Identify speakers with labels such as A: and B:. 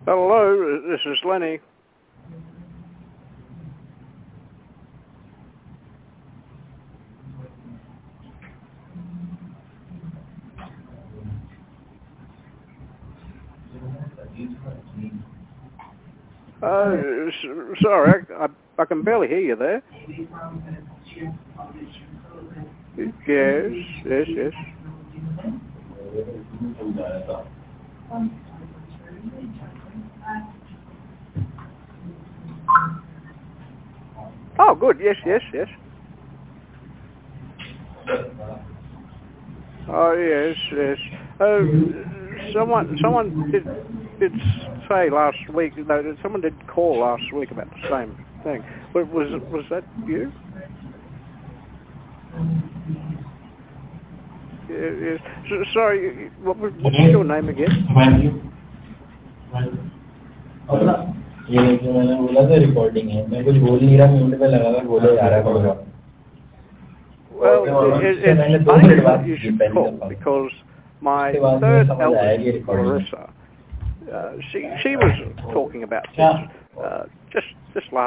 A: Hello, this is Lenny. Sorry, I can barely hear you there. Yes. Oh, good. Yes. Oh, yes. Someone did say last week. No, someone did call last week about the same thing. Was that you? Yes. Sorry. What's your name again?
B: ये जो मैंने बोला था recording है मैं कुछ बोल नहीं रहा म्यूट पे लगा कर बोले जा रहा है
A: Well, it's funny that you should call because my third eldest, Larissa, she was talking about this just last